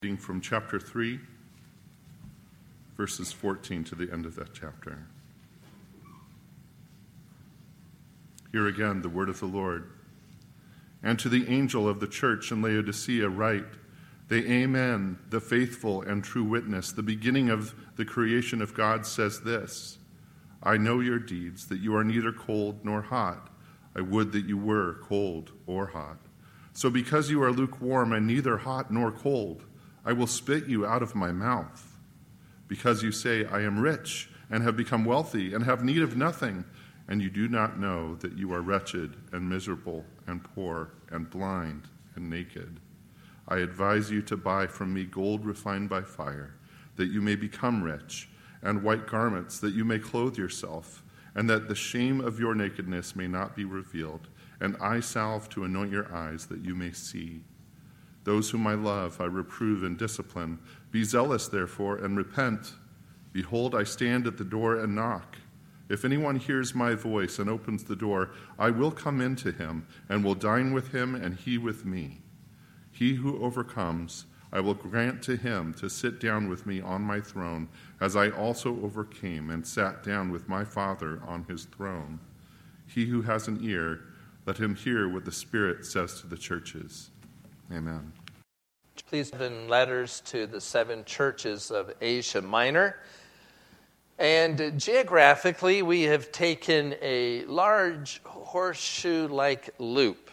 Reading from chapter 3, verses 14 to the end of that chapter. Hear again the word of the Lord. And to the angel of the church in Laodicea write, the Amen, the faithful and true witness, the beginning of the creation of God says this, I know your deeds, that you are neither cold nor hot. I would that you were cold or hot. So because you are lukewarm and neither hot nor cold, I will spit you out of my mouth. Because you say, I am rich and have become wealthy and have need of nothing, and you do not know that you are wretched and miserable and poor and blind and naked. I advise you to buy from me gold refined by fire, that you may become rich, and white garments, that you may clothe yourself, and that the shame of your nakedness may not be revealed, and eye salve to anoint your eyes, that you may see. Those whom I love, I reprove and discipline. Be zealous, therefore, and repent. Behold, I stand at the door and knock. If anyone hears my voice and opens the door, I will come in to him, and will dine with him, and he with me. He who overcomes, I will grant to him to sit down with me on my throne, as I also overcame and sat down with my Father on his throne. He who has an ear, let him hear what the Spirit says to the churches. Amen. Please open letters to the 7 churches of Asia Minor. And geographically, we have taken a large horseshoe-like loop,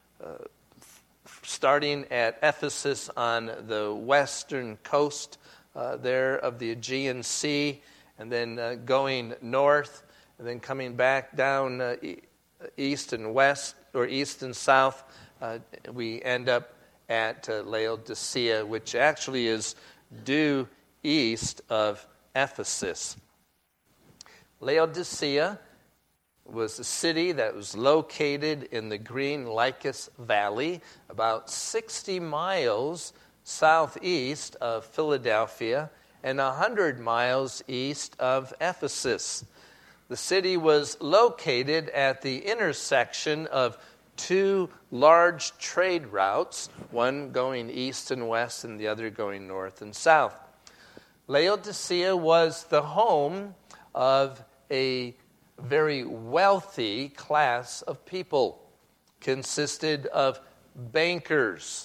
starting at Ephesus on the western coast there of the Aegean Sea, and then going north, and then coming back down east and west, or east and south. We end up at Laodicea, which actually is due east of Ephesus. Laodicea was a city that was located in the Green Lycus Valley, about 60 miles southeast of Philadelphia and 100 miles east of Ephesus. The city was located at the intersection of 2 large trade routes, one going east and west and the other going north and south. Laodicea was the home of a very wealthy class of people, consisted of bankers,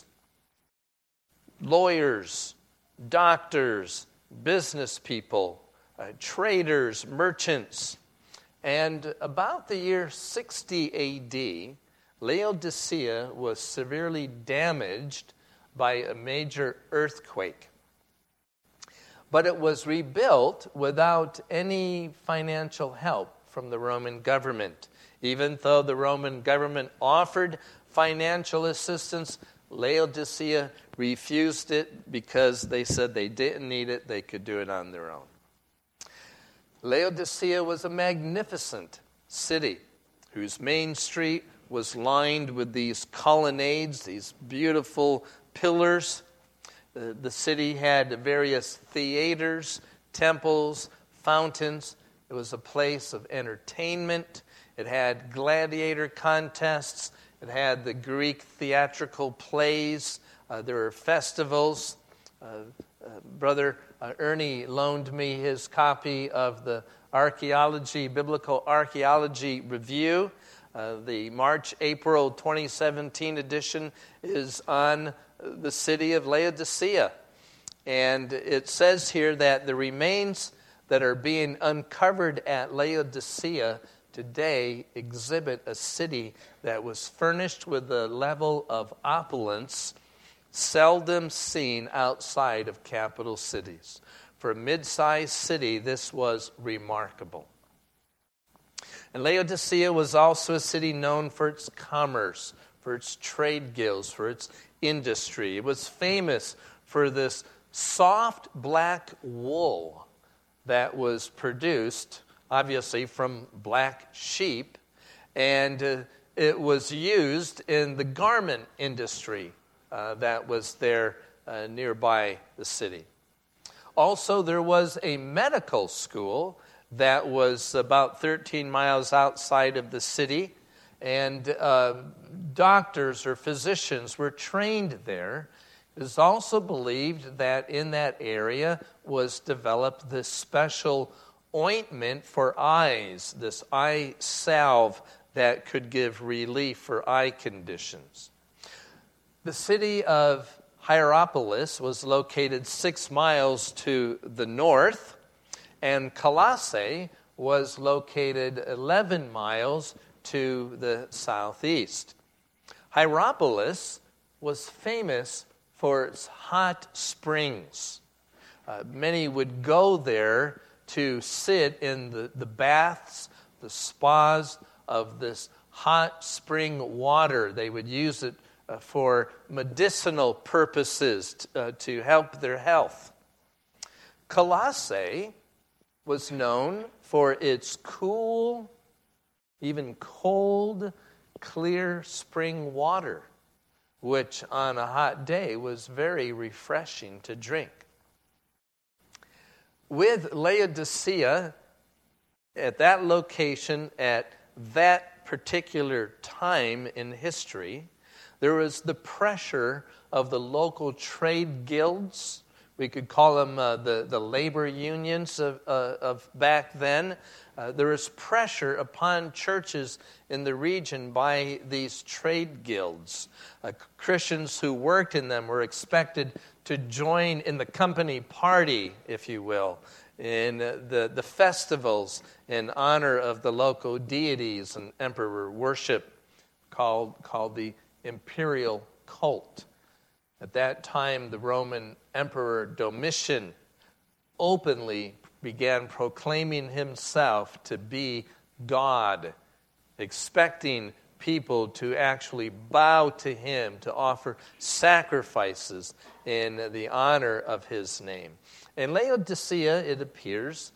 lawyers, doctors, business people, traders, merchants. And about the year 60 A.D., Laodicea was severely damaged by a major earthquake. But it was rebuilt without any financial help from the Roman government. Even though the Roman government offered financial assistance, Laodicea refused it because they said they didn't need it, they could do it on their own. Laodicea was a magnificent city whose main street was lined with these colonnades, these beautiful pillars. The city had various theaters, temples, fountains. It was a place of entertainment. It had gladiator contests. It had the Greek theatrical plays. There were festivals. Brother Ernie loaned me his copy of the Biblical Archaeology Review. The March-April 2017 edition is on the city of Laodicea. And it says here that the remains that are being uncovered at Laodicea today exhibit a city that was furnished with a level of opulence seldom seen outside of capital cities. For a mid-sized city, this was remarkable. And Laodicea was also a city known for its commerce, for its trade guilds, for its industry. It was famous for this soft black wool that was produced, obviously, from black sheep, and it was used in the garment industry that was there nearby the city. Also, there was a medical school that was about 13 miles outside of the city, and doctors or physicians were trained there It is also believed that in that area was developed this special ointment for eyes, this eye salve that could give relief for eye conditions. The city of Hierapolis was located 6 miles to the north, and Colossae was located 11 miles to the southeast. Hierapolis was famous for its hot springs. Many would go there to sit in the baths, the spas of this hot spring water. They would use it for medicinal purposes to help their health. Colossae was known for its cool, even cold, clear spring water, which on a hot day was very refreshing to drink. With Laodicea, at that location, at that particular time in history, there was the pressure of the local trade guilds. We could call them the labor unions of back then. There was pressure upon churches in the region by these trade guilds. Christians who worked in them were expected to join in the company party, if you will, in the festivals in honor of the local deities and emperor worship called the imperial cult. At that time, the Roman Emperor Domitian openly began proclaiming himself to be God, expecting people to actually bow to him, to offer sacrifices in the honor of his name. In Laodicea, it appears,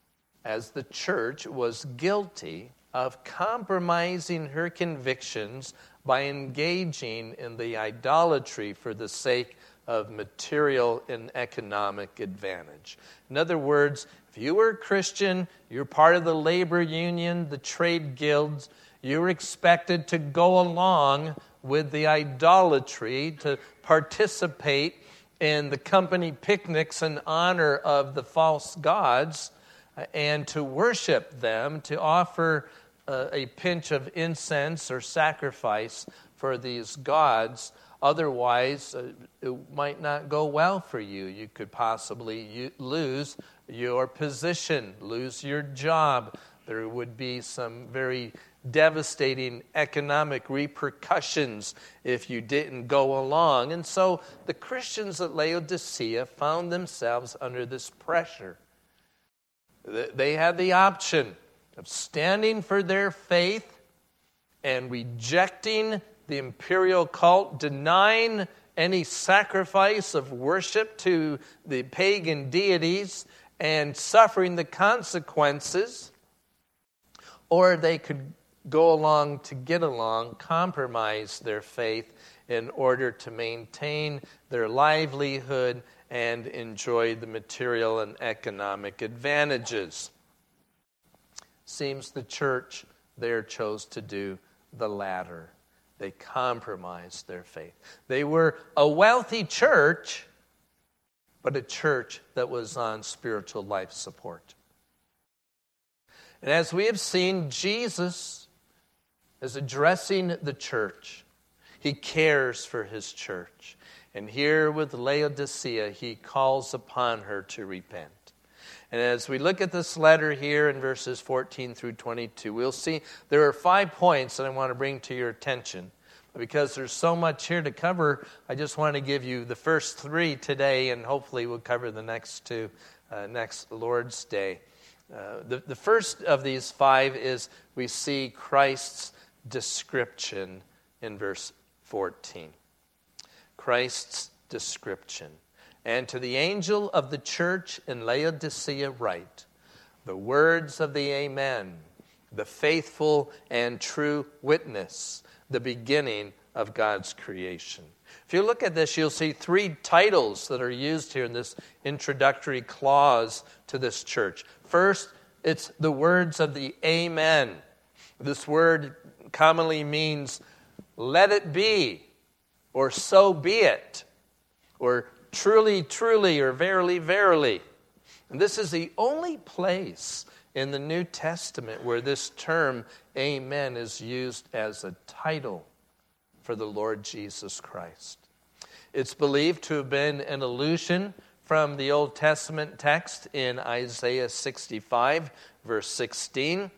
as the church was guilty of compromising her convictions by engaging in the idolatry for the sake of material and economic advantage. In other words, if you were a Christian, you're part of the labor union, the trade guilds, you were expected to go along with the idolatry, to participate in the company picnics in honor of the false gods, and to worship them, to offer a pinch of incense or sacrifice for these gods. Otherwise, it might not go well for you. You could possibly lose your position, lose your job. There would be some very devastating economic repercussions if you didn't go along. And so the Christians at Laodicea found themselves under this pressure. They had the option of standing for their faith and rejecting the imperial cult, denying any sacrifice of worship to the pagan deities and suffering the consequences, or they could go along to get along, compromise their faith in order to maintain their livelihood and enjoy the material and economic advantages. Seems the church there chose to do the latter. They compromised their faith. They were a wealthy church, but a church that was on spiritual life support. And as we have seen, Jesus is addressing the church. He cares for his church. And here with Laodicea, he calls upon her to repent. And as we look at this letter here in verses 14 through 22, we'll see there are 5 points that I want to bring to your attention. Because there's so much here to cover, I just want to give you the first 3 today, and hopefully we'll cover the next 2 next Lord's Day. The first of these 5 is we see Christ's description in verse 14. Christ's description. And to the angel of the church in Laodicea write, the words of the Amen, the faithful and true witness, the beginning of God's creation. If you look at this, you'll see 3 titles that are used here in this introductory clause to this church. First, it's the words of the Amen. This word commonly means, let it be, or so be it, or truly, truly, or verily, verily. And this is the only place in the New Testament where this term, amen, is used as a title for the Lord Jesus Christ. It's believed to have been an allusion from the Old Testament text in Isaiah 65, verse 16,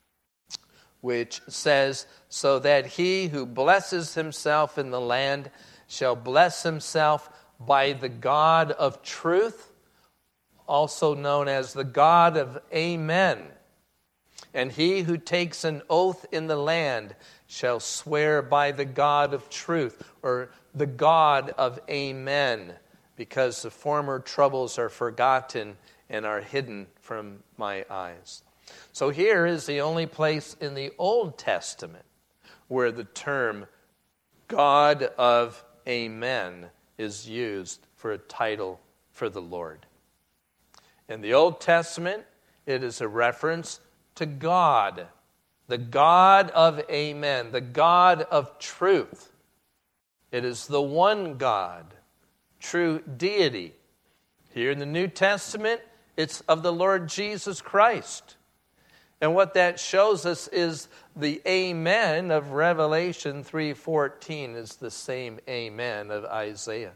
which says, "So that he who blesses himself in the land shall bless himself by the God of truth, also known as the God of Amen. And he who takes an oath in the land shall swear by the God of truth," or the God of Amen, because the former troubles are forgotten and are hidden from my eyes. So here is the only place in the Old Testament where the term God of Amen is used for a title for the Lord. In the Old Testament, it is a reference to God, the God of Amen, the God of truth. It is the one God, true deity. Here in the New Testament, it's of the Lord Jesus Christ. And what that shows us is the amen of Revelation 3:14 is the same amen of Isaiah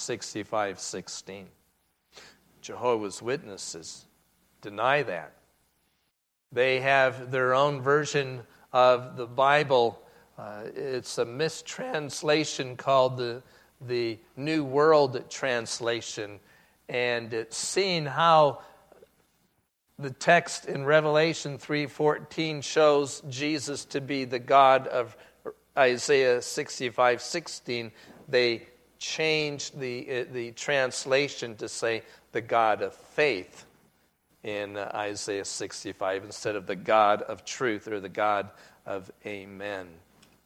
65:16. Jehovah's Witnesses deny that. They have their own version of the Bible. It's a mistranslation called the New World Translation. And it's seen how the text in Revelation 3:14 shows Jesus to be the God of Isaiah 65:16. They changed the translation to say the God of faith in Isaiah 65 instead of the God of truth or the God of Amen.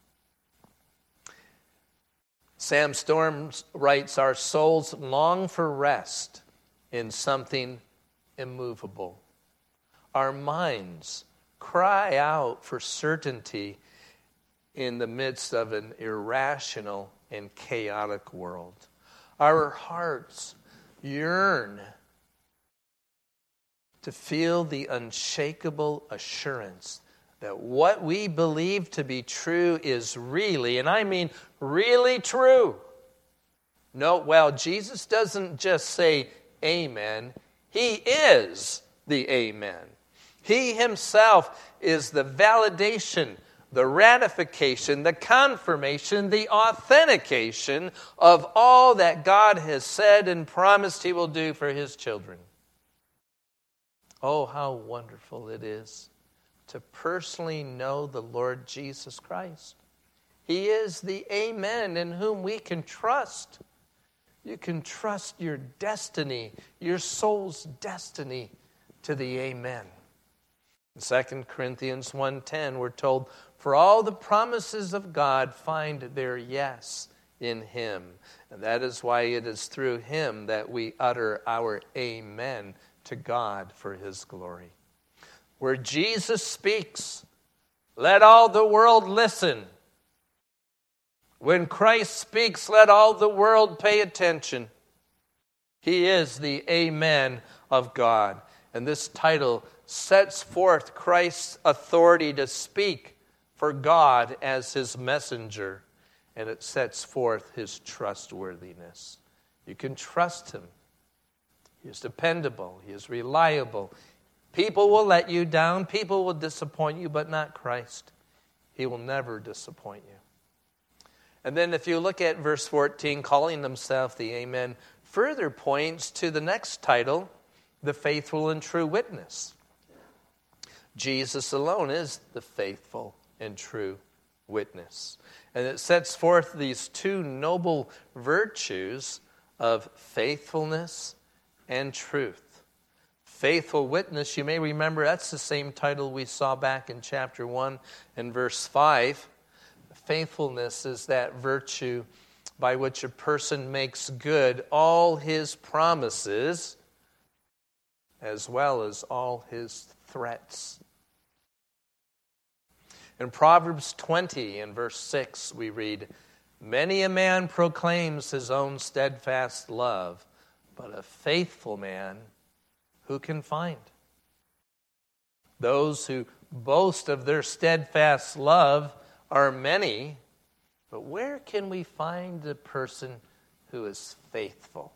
Sam Storms writes, "Our souls long for rest in something immovable. Our minds cry out for certainty in the midst of an irrational and chaotic world. Our hearts yearn to feel the unshakable assurance that what we believe to be true is really, and I mean really true." Note, well, Jesus doesn't just say amen, he is the amen. He himself is the validation, the ratification, the confirmation, the authentication of all that God has said and promised he will do for his children. Oh, how wonderful it is to personally know the Lord Jesus Christ. He is the Amen in whom we can trust. You can trust your destiny, your soul's destiny, to the Amen. In 2 Corinthians 1:10, we're told, "For all the promises of God find their yes in him." And that is why it is through him that we utter our amen to God for his glory. Where Jesus speaks, let all the world listen. When Christ speaks, let all the world pay attention. He is the Amen of God. And this title sets forth Christ's authority to speak for God as his messenger. And it sets forth his trustworthiness. You can trust him. He is dependable. He is reliable. People will let you down. People will disappoint you, but not Christ. He will never disappoint you. And then if you look at verse 14, calling himself the Amen, further points to the next title, the faithful and true witness. Jesus alone is the faithful and true witness. And it sets forth these two noble virtues of faithfulness and truth. Faithful witness, you may remember, that's the same title we saw back in chapter 1 and verse 5. Faithfulness is that virtue by which a person makes good all his promises as well as all his threats. In Proverbs 20 and verse 6 we read, Many a man proclaims his own steadfast love, but a faithful man who can find? Those who boast of their steadfast love are many, but where can we find the person who is faithful?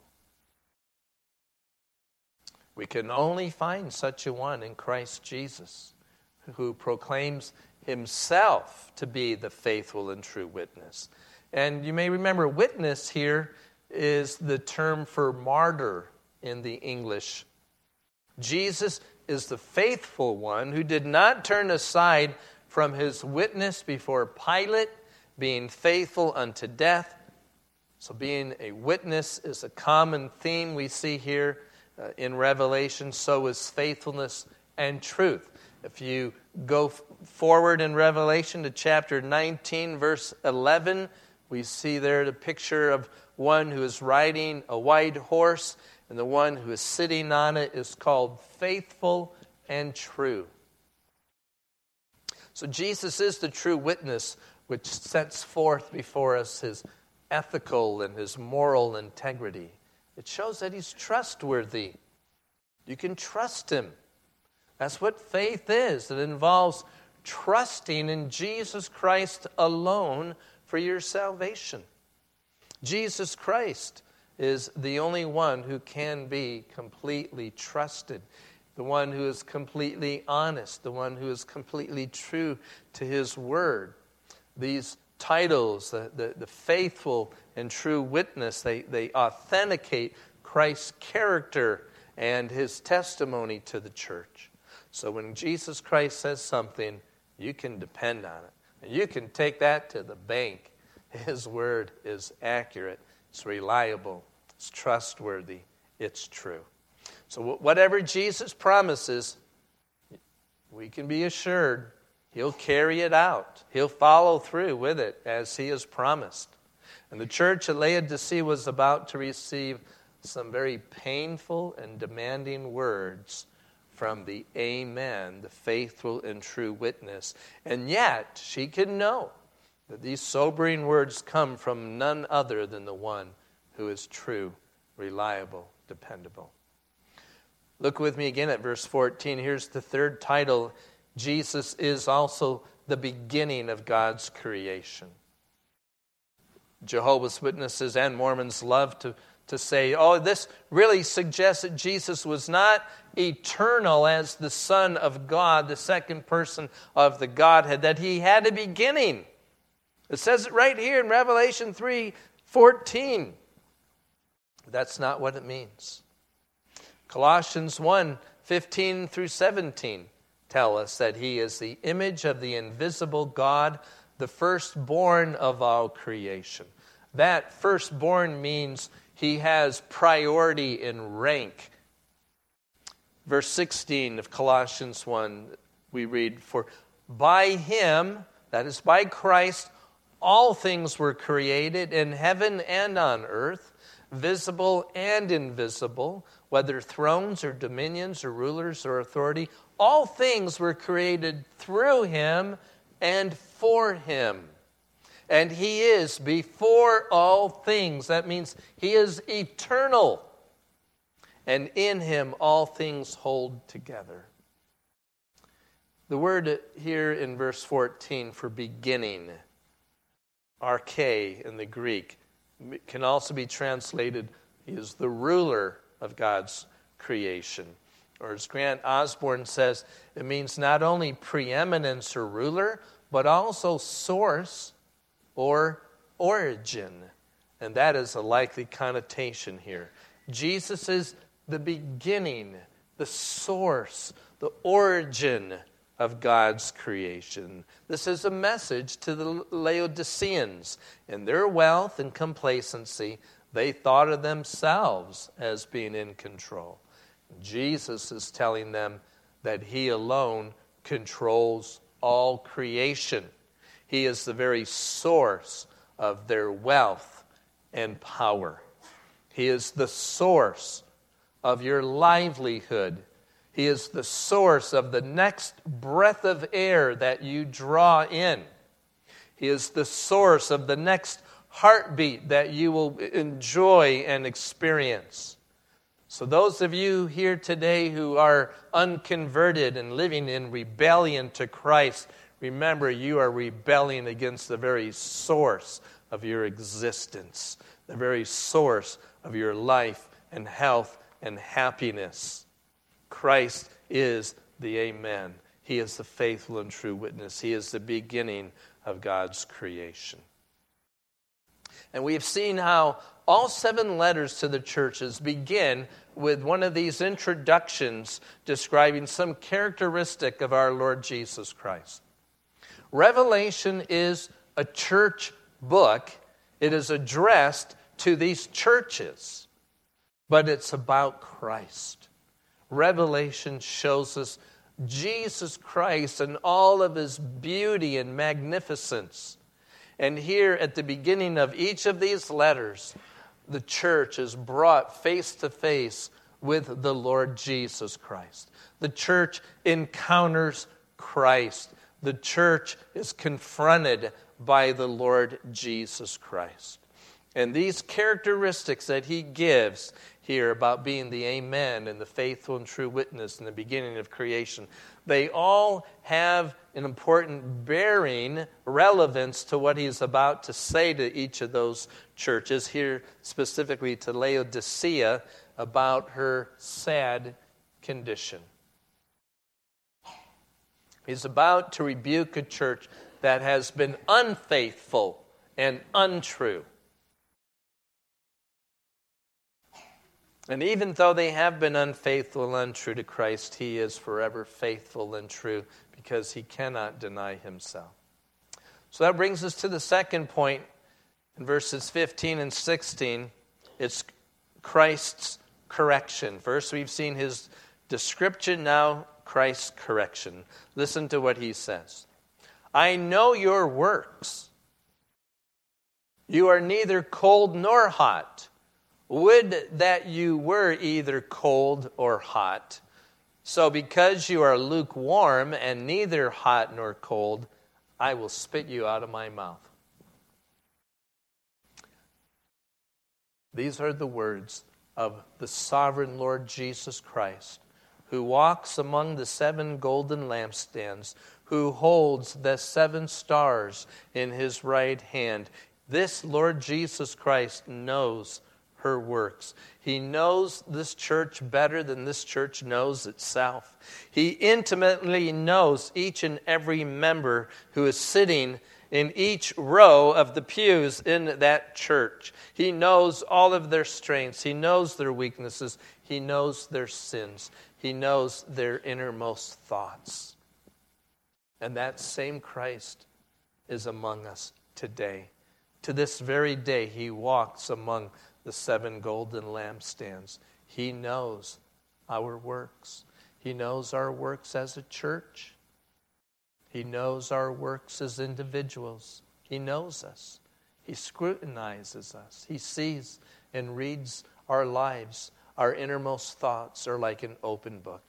We can only find such a one in Christ Jesus, who proclaims himself to be the faithful and true witness. And you may remember, witness here is the term for martyr in the English. Jesus is the faithful one who did not turn aside from his witness before Pilate, being faithful unto death. So being a witness is a common theme we see here in Revelation. So is faithfulness and truth. If you go forward in Revelation to chapter 19, verse 11, we see there the picture of one who is riding a white horse, and the one who is sitting on it is called faithful and true. So Jesus is the true witness which sets forth before us his ethical and his moral integrity. It shows that he's trustworthy. You can trust him. That's what faith is. It involves trusting in Jesus Christ alone for your salvation. Jesus Christ is the only one who can be completely trusted, the one who is completely honest, the one who is completely true to his word. These titles, the faithful and true witness, they authenticate Christ's character and his testimony to the church. So when Jesus Christ says something, you can depend on it. And you can take that to the bank. His word is accurate, it's reliable, it's trustworthy, it's true. So whatever Jesus promises, we can be assured he'll carry it out. He'll follow through with it as he has promised. And the church at Laodicea was about to receive some very painful and demanding words from the Amen, the faithful and true witness. And yet, she can know that these sobering words come from none other than the one who is true, reliable, dependable. Look with me again at verse 14. Here's the third title. Jesus is also the beginning of God's creation. Jehovah's Witnesses and Mormons love to say, this really suggests that Jesus was not eternal as the Son of God, the second person of the Godhead, that he had a beginning. It says it right here in Revelation 3:14. That's not what it means. Colossians 1:15 through 17 tell us that he is the image of the invisible God, the firstborn of all creation. That firstborn means he has priority in rank. Verse 16 of Colossians 1, we read, "For by him," that is by Christ, "all things were created in heaven and on earth, visible and invisible, whether thrones or dominions or rulers or authority. All things were created through him and for him. And he is before all things." That means he is eternal. "And in him all things hold together." The word here in verse 14 for beginning, arche in the Greek, can also be translated, he is the ruler of God's creation. Or as Grant Osborne says, it means not only preeminence or ruler, but also source or origin. And that is a likely connotation here. Jesus is the beginning, the source, the origin of God's creation. This is a message to the Laodiceans. In their wealth and complacency, they thought of themselves as being in control. Jesus is telling them that he alone controls all creation. He is the very source of their wealth and power. He is the source of your livelihood. He is the source of the next breath of air that you draw in. He is the source of the next heartbeat that you will enjoy and experience. So those of you here today who are unconverted and living in rebellion to Christ, remember you are rebelling against the very source of your existence, the very source of your life and health and happiness. Christ is the Amen. He is the faithful and true witness. He is the beginning of God's creation. And we've seen how all 7 letters to the churches begin with one of these introductions describing some characteristic of our Lord Jesus Christ. Revelation is a church book. It is addressed to these churches, but it's about Christ. Revelation shows us Jesus Christ and all of his beauty and magnificence. And here at the beginning of each of these letters, the church is brought face to face with the Lord Jesus Christ. The church encounters Christ. The church is confronted by the Lord Jesus Christ. And these characteristics that he gives here about being the Amen and the faithful and true witness in the beginning of creation, they all have an important bearing, relevance to what he's about to say to each of those churches, here specifically to Laodicea, about her sad condition. He's about to rebuke a church that has been unfaithful and untrue. And even though they have been unfaithful and untrue to Christ, he is forever faithful and true because he cannot deny himself. So that brings us to the second point in verses 15 and 16. It's Christ's correction. First, we've seen his description, now Christ's correction. Listen to what he says. I know your works. You are neither cold nor hot. Would that you were either cold or hot. So because you are lukewarm and neither hot nor cold, I will spit you out of my mouth. These are the words of the sovereign Lord Jesus Christ, who walks among the 7 golden lampstands, who holds the 7 stars in his right hand. This Lord Jesus Christ knows her works. He knows this church better than this church knows itself. He intimately knows each and every member who is sitting in each row of the pews in that church. He knows all of their strengths. He knows their weaknesses. He knows their sins. He knows their innermost thoughts. And that same Christ is among us today. To this very day, he walks among the 7 golden lampstands. He knows our works. He knows our works as a church. He knows our works as individuals. He knows us. He scrutinizes us. He sees and reads our lives. Our innermost thoughts are like an open book.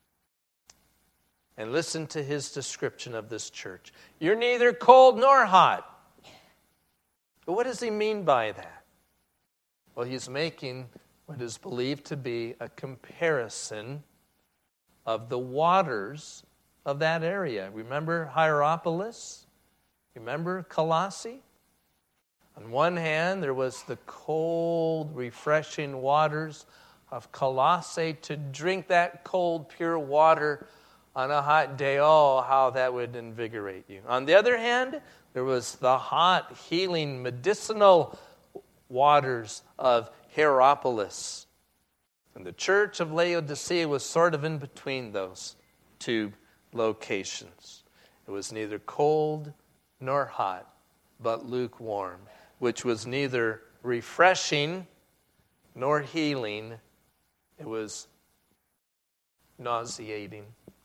And listen to his description of this church. You're neither cold nor hot. But what does he mean by that? Well, he's making what is believed to be a comparison of the waters of that area. Remember Hierapolis? Remember Colossae? On one hand, there was the cold, refreshing waters of Colossae. To drink that cold, pure water on a hot day, oh, how that would invigorate you. On the other hand, there was the hot, healing, medicinal waters of Hierapolis. And the church of Laodicea was sort of in between those 2 locations. It was neither cold nor hot, but lukewarm, which was neither refreshing nor healing. It was nauseating.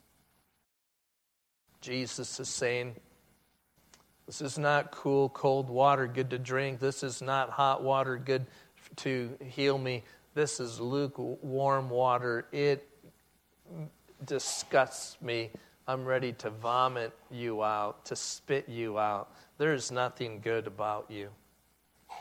Jesus is saying, this is not cool, cold water good to drink. This is not hot water good to heal me. This is lukewarm water. It disgusts me. I'm ready to vomit you out, to spit you out. There is nothing good about you.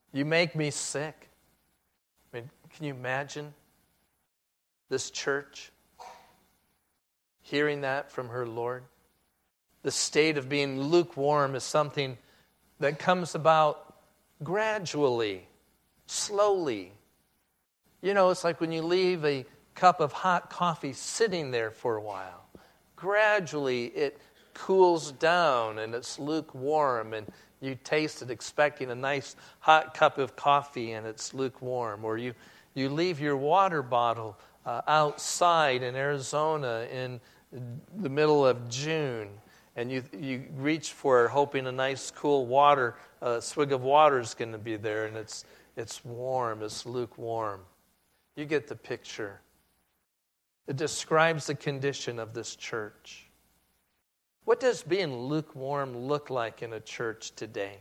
You make me sick. I mean, can you imagine this church hearing that from her Lord? The state of being lukewarm is something that comes about gradually, slowly. You know, it's like when you leave a cup of hot coffee sitting there for a while. Gradually, it cools down and it's lukewarm, and you taste it expecting a nice hot cup of coffee and it's lukewarm. Or you leave your water bottle outside in Arizona in the middle of June, and you reach for it hoping a nice cool water, swig of water is going to be there, and it's warm, it's lukewarm. You get the picture. It describes the condition of this church. What does being lukewarm look like in a church today?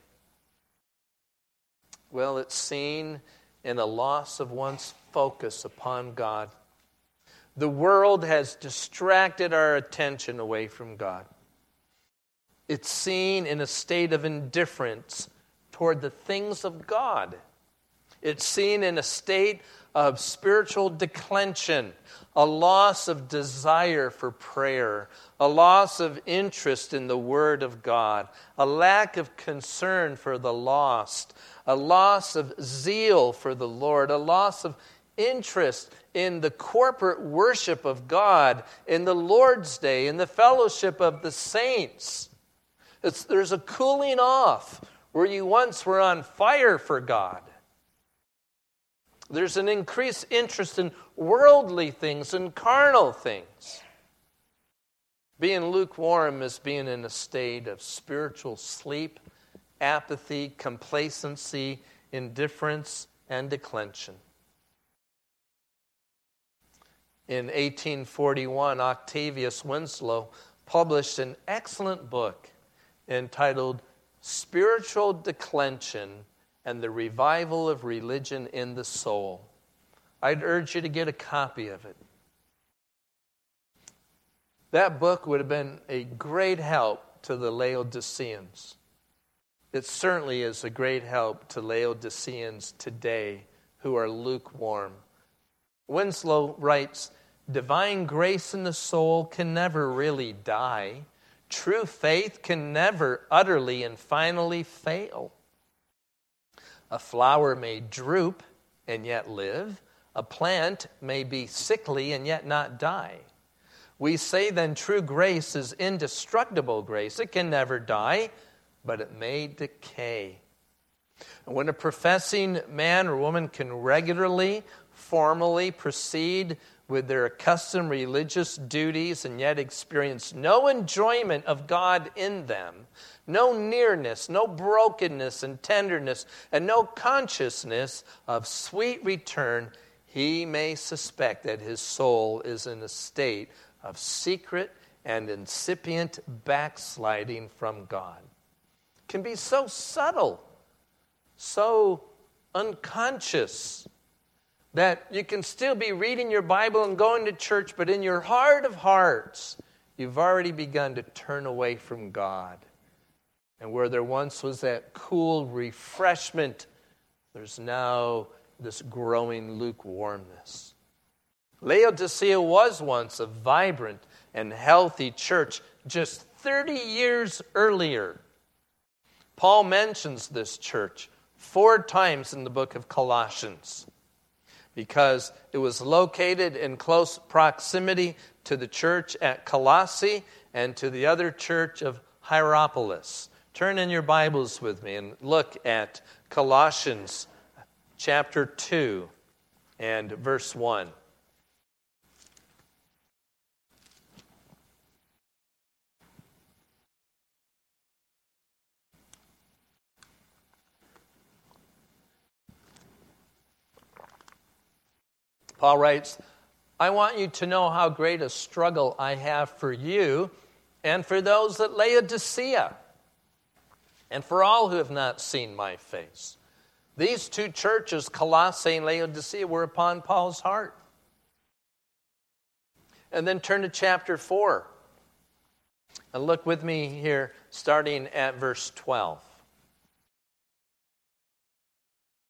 Well, it's seen in a loss of one's focus upon God. The world has distracted our attention away from God. It's seen in a state of indifference toward the things of God. It's seen in a state of spiritual declension, a loss of desire for prayer, a loss of interest in the Word of God, a lack of concern for the lost, a loss of zeal for the Lord, a loss of interest in the corporate worship of God, in the Lord's Day, in the fellowship of the saints. There's a cooling off where you once were on fire for God. There's an increased interest in worldly things and carnal things. Being lukewarm is being in a state of spiritual sleep, apathy, complacency, indifference, and declension. In 1841, Octavius Winslow published an excellent book entitled Spiritual Declension and the Revival of Religion in the Soul. I'd urge you to get a copy of it. That book would have been a great help to the Laodiceans. It certainly is a great help to Laodiceans today who are lukewarm. Winslow writes, divine grace in the soul can never really die. True faith can never utterly and finally fail. A flower may droop and yet live. A plant may be sickly and yet not die. We say then true grace is indestructible grace. It can never die, but it may decay. And when a professing man or woman can regularly, formally proceed with their accustomed religious duties and yet experience no enjoyment of God in them, no nearness, no brokenness and tenderness, and no consciousness of sweet return, he may suspect that his soul is in a state of secret and incipient backsliding from God. It can be so subtle, so unconscious, that you can still be reading your Bible and going to church, but in your heart of hearts, you've already begun to turn away from God. And where there once was that cool refreshment, there's now this growing lukewarmness. Laodicea was once a vibrant and healthy church just 30 years earlier. Paul mentions this church 4 times in the book of Colossians, because it was located in close proximity to the church at Colossae and to the other church of Hierapolis. Turn in your Bibles with me and look at Colossians chapter 2 and verse 1. Paul writes, I want you to know how great a struggle I have for you and for those at Laodicea and for all who have not seen my face. These 2 churches, Colossae and Laodicea, were upon Paul's heart. And then turn to chapter 4 and look with me here starting at verse 12.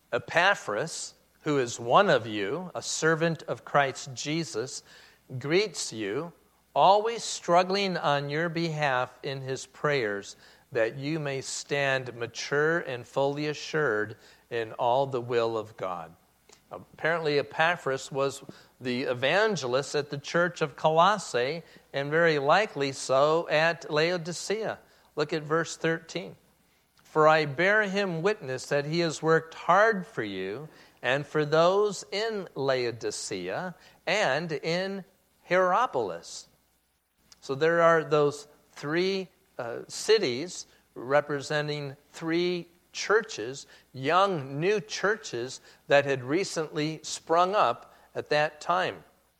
Epaphras, who is one of you, a servant of Christ Jesus, greets you, always struggling on your behalf in his prayers, that you may stand mature and fully assured in all the will of God. Apparently, Epaphras was the evangelist at the church of Colossae, and very likely so at Laodicea. Look at verse 13. For I bear him witness that he has worked hard for you and for those in Laodicea and in Hierapolis. So there are those three cities representing three churches, young new churches that had recently sprung up at that time.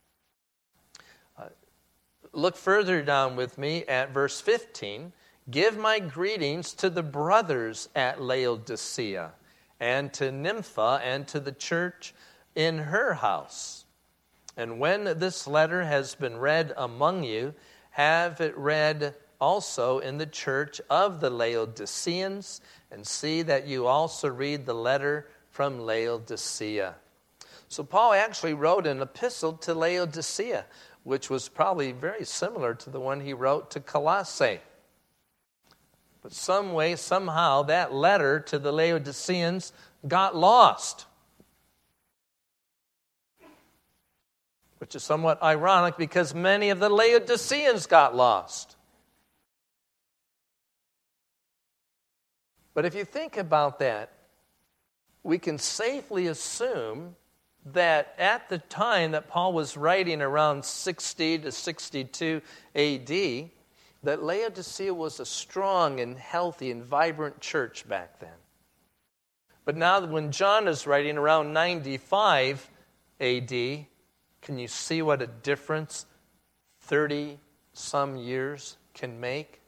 Look further down with me at verse 15. Give my greetings to the brothers at Laodicea and to Nympha and to the church in her house. And when this letter has been read among you, have it read also in the church of the Laodiceans, and see that you also read the letter from Laodicea. So Paul actually wrote an epistle to Laodicea, which was probably very similar to the one he wrote to Colossae. But some way, somehow, that letter to the Laodiceans got lost. Which is somewhat ironic because many of the Laodiceans got lost. But if you think about that, we can safely assume that at the time that Paul was writing around 60 to 62 AD, that Laodicea was a strong and healthy and vibrant church back then. But now when John is writing around 95 AD, can you see what a difference 30-some years can make?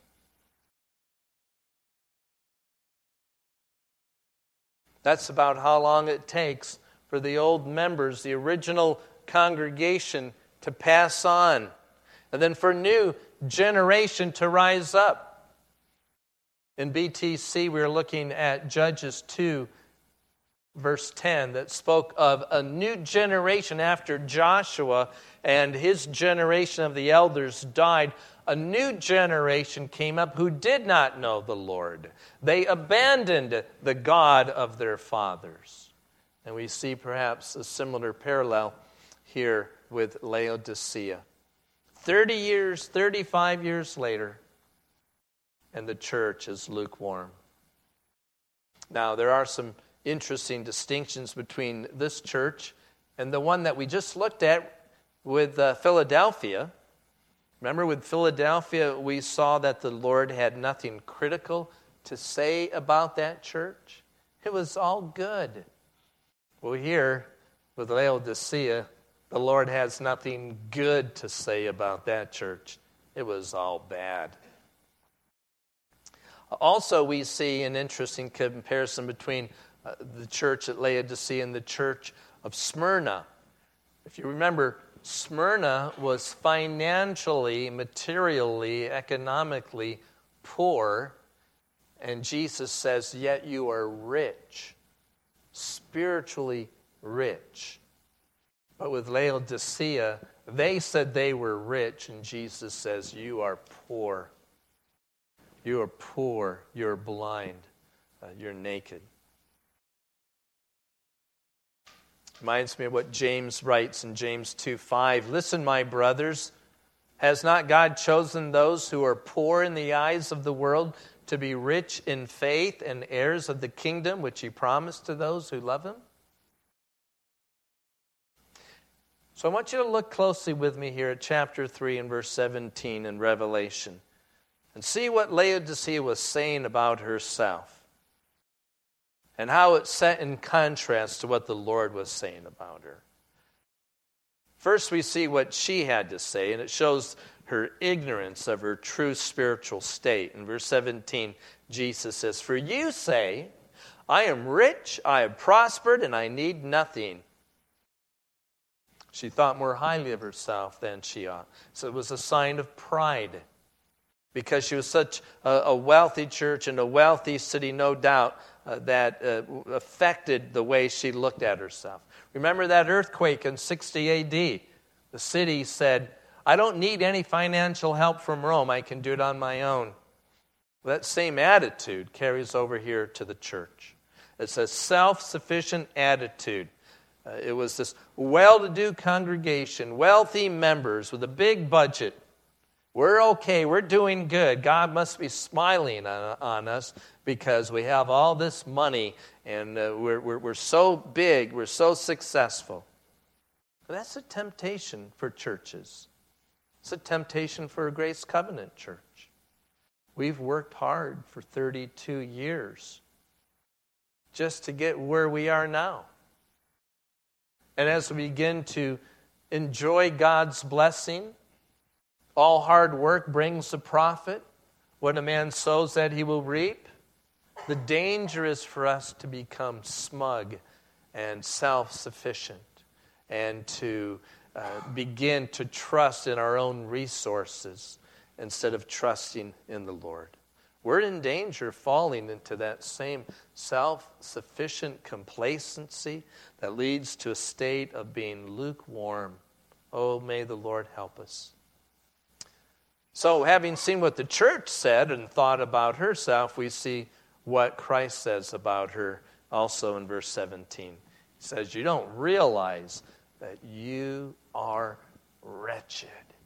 That's about how long it takes for the old members, the original congregation, to pass on. And then for new generation to rise up. In BTC, we were looking at Judges 2, verse 10, that spoke of a new generation after Joshua and his generation of the elders died. A new generation came up who did not know the Lord. They abandoned the God of their fathers. And we see perhaps a similar parallel here with Laodicea. 30 years, 35 years later, and the church is lukewarm. Now, there are some interesting distinctions between this church and the one that we just looked at with Philadelphia. Remember, with Philadelphia, we saw that the Lord had nothing critical to say about that church. It was all good. Well, here, with Laodicea, the Lord has nothing good to say about that church. It was all bad. Also, we see an interesting comparison between the church at Laodicea and the church of Smyrna. If you remember, Smyrna was financially, materially, economically poor, and Jesus says, yet you are rich, spiritually rich. But with Laodicea, they said they were rich, and Jesus says, you are poor. You are poor, you're blind, you're naked. Reminds me of what James writes in James 2:5. Listen, my brothers, has not God chosen those who are poor in the eyes of the world to be rich in faith and heirs of the kingdom which he promised to those who love him? So I want you to look closely with me here at chapter 3 and verse 17 in Revelation and see what Laodicea was saying about herself and how it's set in contrast to what the Lord was saying about her. First, we see what she had to say, and it shows her ignorance of her true spiritual state. In verse 17, Jesus says, "For you say, I am rich, I have prospered, and I need nothing." She thought more highly of herself than she ought. So it was a sign of pride. Because she was such a wealthy church and a wealthy city, no doubt, that affected the way she looked at herself. Remember that earthquake in 60 A.D.? The city said, I don't need any financial help from Rome. I can do it on my own. That same attitude carries over here to the church. It's a self-sufficient attitude. It was this well-to-do congregation, wealthy members with a big budget. We're okay. We're doing good. God must be smiling on us because we have all this money and we're so big, we're so successful. But that's a temptation for churches. It's a temptation for a Grace Covenant church. We've worked hard for 32 years just to get where we are now. And as we begin to enjoy God's blessing, all hard work brings a profit. What a man sows, that he will reap. The danger is for us to become smug and self-sufficient and to begin to trust in our own resources instead of trusting in the Lord. We're in danger of falling into that same self-sufficient complacency that leads to a state of being lukewarm. Oh, may the Lord help us. So, having seen what the church said and thought about herself, we see what Christ says about her also in verse 17. He says, you don't realize that you are wretched,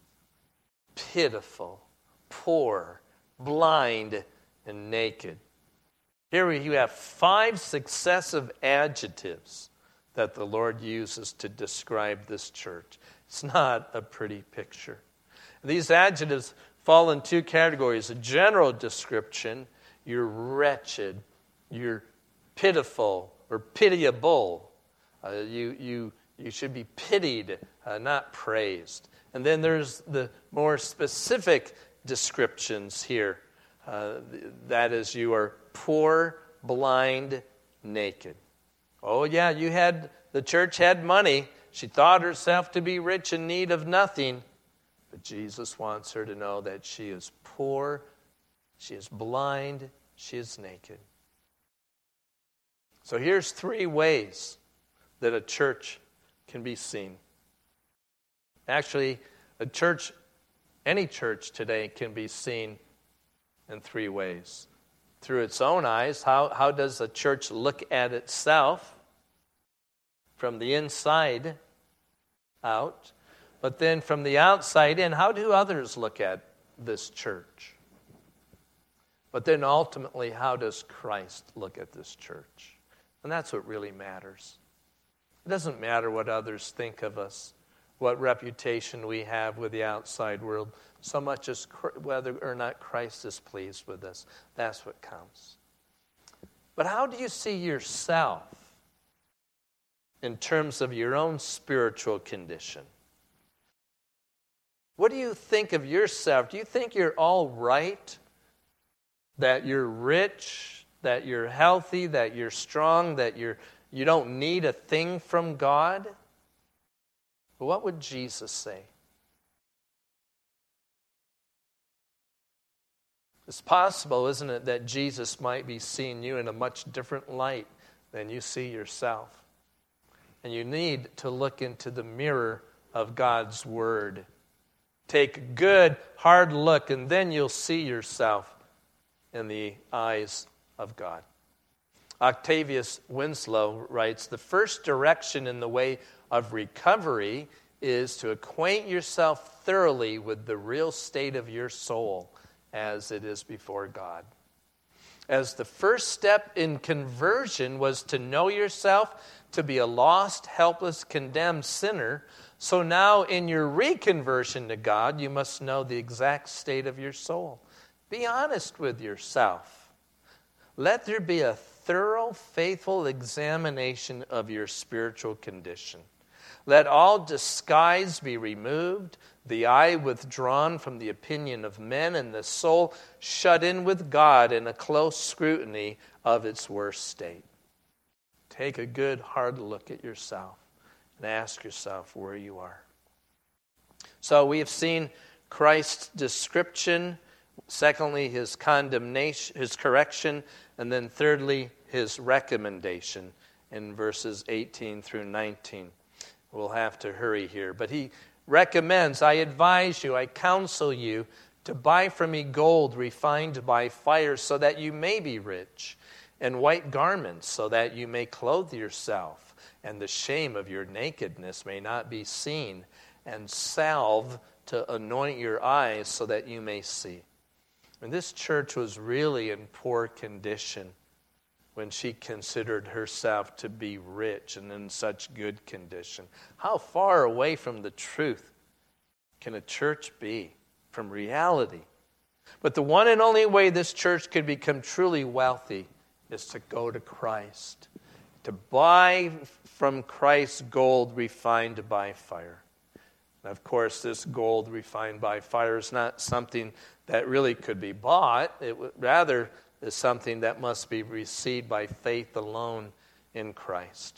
pitiful, poor, blind, and naked. Here you have 5 successive adjectives that the Lord uses to describe this church. It's not a pretty picture. These adjectives fall in 2 categories. A general description, you're wretched, you're pitiful or pitiable. You should be pitied, not praised. And then there's the more specific descriptions here. That is, you are poor, blind, naked. Oh yeah, the church had money. She thought herself to be rich in need of nothing. But Jesus wants her to know that she is poor, she is blind, she is naked. So here's 3 ways that a church can be seen. Actually, any church today can be seen in 3 ways. Through its own eyes, how does a church look at itself from the inside out? But then from the outside in, how do others look at this church? But then ultimately, how does Christ look at this church? And that's what really matters. It doesn't matter what others think of us, what reputation we have with the outside world, so much as whether or not Christ is pleased with us. That's what counts. But how do you see yourself in terms of your own spiritual condition? What do you think of yourself? Do you think you're all right? That you're rich? That you're healthy? That you're strong? That you don't need a thing from God? What would Jesus say? It's possible, isn't it, that Jesus might be seeing you in a much different light than you see yourself. And you need to look into the mirror of God's Word. Take a good, hard look, and then you'll see yourself in the eyes of God. Octavius Winslow writes, the first direction in the way of recovery is to acquaint yourself thoroughly with the real state of your soul as it is before God. As the first step in conversion was to know yourself to be a lost, helpless, condemned sinner, so now in your reconversion to God, you must know the exact state of your soul. Be honest with yourself. Let there be a thorough, faithful examination of your spiritual condition. Let all disguise be removed, the eye withdrawn from the opinion of men, and the soul shut in with God in a close scrutiny of its worst state. Take a good, hard look at yourself and ask yourself where you are. So we have seen Christ's description Secondly, his condemnation, his correction. And then thirdly, his recommendation in verses 18 through 19. We'll have to hurry here. But he recommends, I advise you, I counsel you to buy from me gold refined by fire so that you may be rich, and white garments so that you may clothe yourself, and the shame of your nakedness may not be seen, and salve to anoint your eyes so that you may see. And this church was really in poor condition when she considered herself to be rich and in such good condition. How far away from the truth can a church be from reality? But the one and only way this church could become truly wealthy is to go to Christ, to buy from Christ gold refined by fire. And of course, this gold refined by fire is not something that really could be bought. It rather is something that must be received by faith alone in Christ.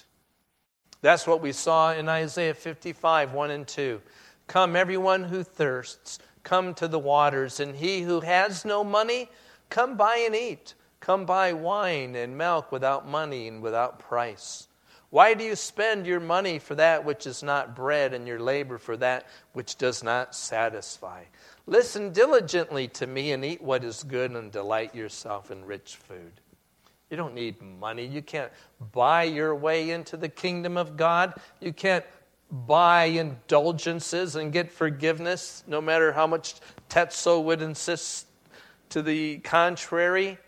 That's what we saw in Isaiah 55, 1 and 2. Come, everyone who thirsts, come to the waters, and he who has no money, come buy and eat. Come buy wine and milk without money and without price. Why do you spend your money for that which is not bread, and your labor for that which does not satisfy? Listen diligently to me and eat what is good, and delight yourself in rich food. You don't need money. You can't buy your way into the kingdom of God. You can't buy indulgences and get forgiveness, no matter how much Tetzel would insist to the contrary.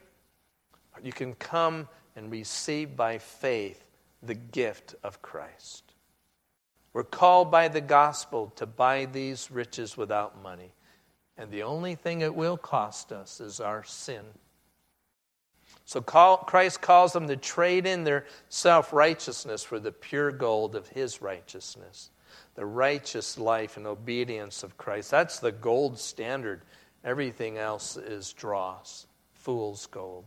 You can come and receive by faith the gift of Christ. We're called by the gospel to buy these riches without money. And the only thing it will cost us is our sin. So Christ calls them to trade in their self-righteousness for the pure gold of his righteousness. The righteous life and obedience of Christ. That's the gold standard. Everything else is dross, fool's gold.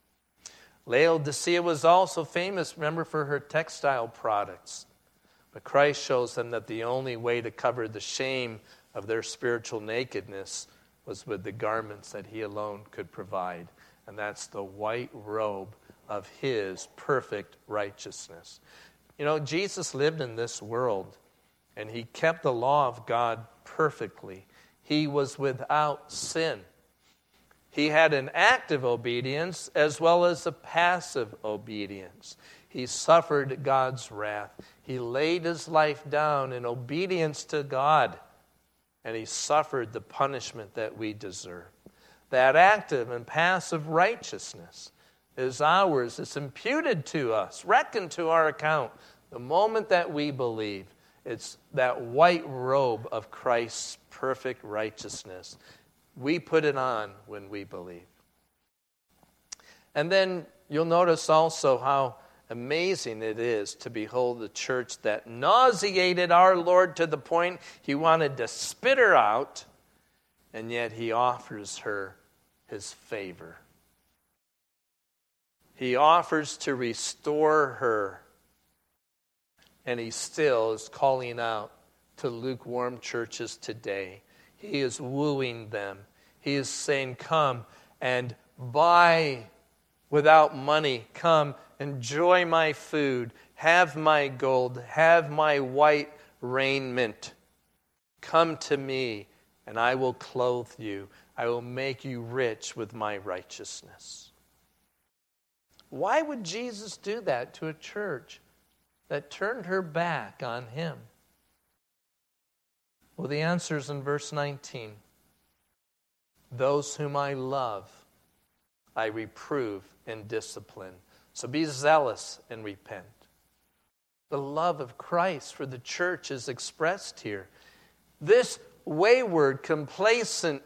Laodicea was also famous, remember, for her textile products. But Christ shows them that the only way to cover the shame of their spiritual nakedness was with the garments that he alone could provide. And that's the white robe of his perfect righteousness. You know, Jesus lived in this world, and he kept the law of God perfectly. He was without sin. He had an active obedience as well as a passive obedience. He suffered God's wrath. He laid his life down in obedience to God, and he suffered the punishment that we deserve. That active and passive righteousness is ours. It's imputed to us, reckoned to our account. The moment that we believe, it's that white robe of Christ's perfect righteousness. We put it on when we believe. And then you'll notice also how amazing it is to behold the church that nauseated our Lord to the point he wanted to spit her out, and yet he offers her his favor. He offers to restore her, and he still is calling out to lukewarm churches today. He is wooing them. He is saying, come and buy without money. Come, enjoy my food. Have my gold. Have my white raiment. Come to me, and I will clothe you. I will make you rich with my righteousness. Why would Jesus do that to a church that turned her back on him? Well, the answer is in verse 19. Those whom I love, I reprove and discipline. So be zealous and repent. The love of Christ for the church is expressed here. This wayward, complacent,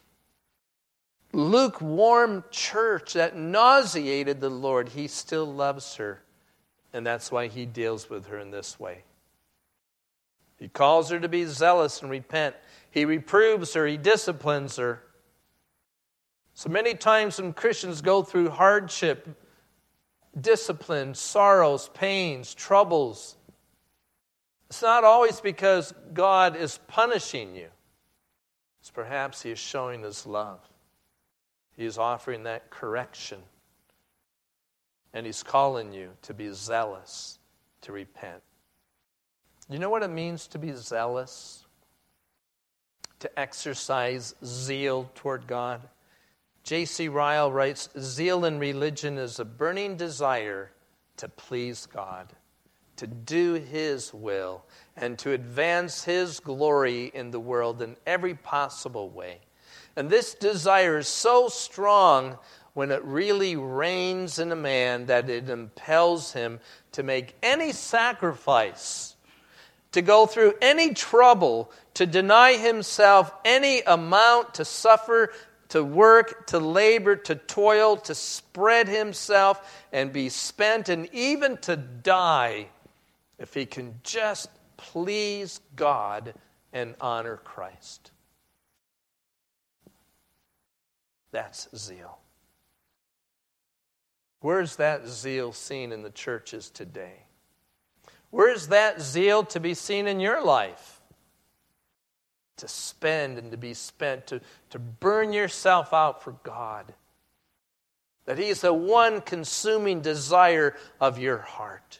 lukewarm church that nauseated the Lord, he still loves her. And that's why he deals with her in this way. He calls her to be zealous and repent. He reproves her. He disciplines her. So many times when Christians go through hardship, discipline, sorrows, pains, troubles, it's not always because God is punishing you. It's perhaps he is showing his love. He's offering that correction. And He's calling you to be zealous, to repent. You know what it means to be zealous? To exercise zeal toward God? J.C. Ryle writes, zeal in religion is a burning desire to please God, to do His will, and to advance His glory in the world in every possible way. And this desire is so strong when it really reigns in a man that it impels him to make any sacrifice, to go through any trouble, to deny himself any amount, to suffer, to work, to labor, to toil, to spread himself and be spent, and even to die if he can just please God and honor Christ. That's zeal. Where's that zeal seen in the churches today? Where's that zeal to be seen in your life? To spend and to be spent, to burn yourself out for God. That He's the one consuming desire of your heart.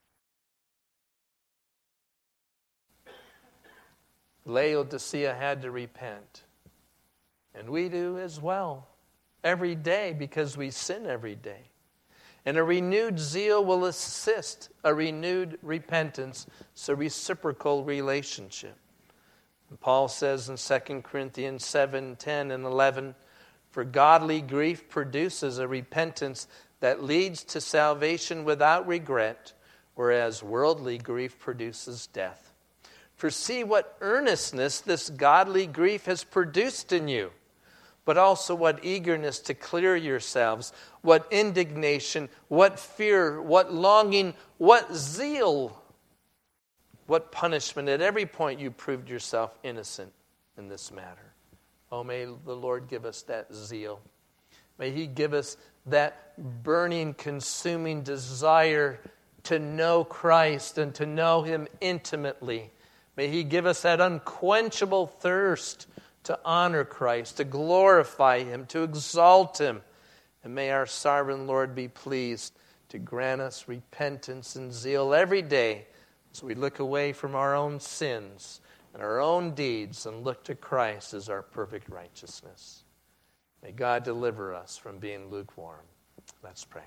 Laodicea had to repent. And we do as well. Every day, because we sin every day. And a renewed zeal will assist a renewed repentance. It's a reciprocal relationship. And Paul says in 2 Corinthians 7, 10, and 11, for godly grief produces a repentance that leads to salvation without regret, whereas worldly grief produces death. For see what earnestness this godly grief has produced in you, but also what eagerness to clear yourselves, what indignation, what fear, what longing, what zeal, what punishment. At every point you proved yourself innocent in this matter. Oh, may the Lord give us that zeal. May He give us that burning, consuming desire to know Christ and to know Him intimately. May He give us that unquenchable thirst to honor Christ, to glorify Him, to exalt Him. And may our sovereign Lord be pleased to grant us repentance and zeal every day as we look away from our own sins and our own deeds and look to Christ as our perfect righteousness. May God deliver us from being lukewarm. Let's pray.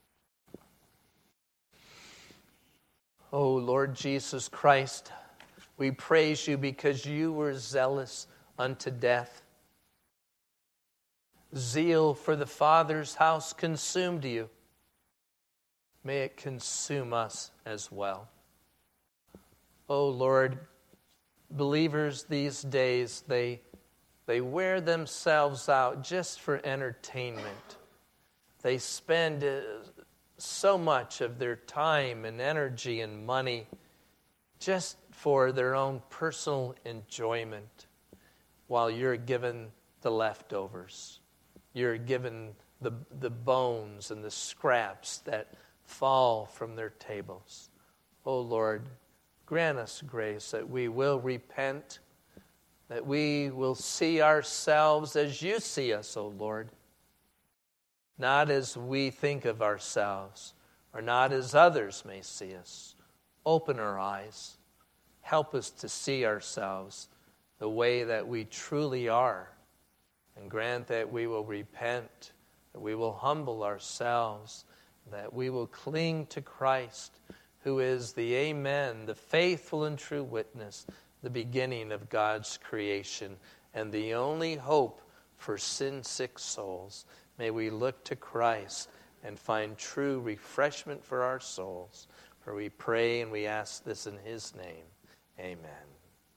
Oh, Lord Jesus Christ, we praise You because You were zealous unto death. Zeal for the Father's house consumed You. May it consume us as well. Oh Lord, believers these days, they wear themselves out just for entertainment. They spend so much of their time and energy and money just for their own personal enjoyment, while You're given the leftovers. You're given the bones and the scraps that fall from their tables. Oh Lord, grant us grace that we will repent, that we will see ourselves as You see us, O Lord. Not as we think of ourselves, or not as others may see us. Open our eyes. Help us to see ourselves the way that we truly are. And grant that we will repent, that we will humble ourselves, that we will cling to Christ, who is the Amen, the faithful and true witness, the beginning of God's creation, and the only hope for sin-sick souls. May we look to Christ and find true refreshment for our souls. For we pray and we ask this in His name. Amen.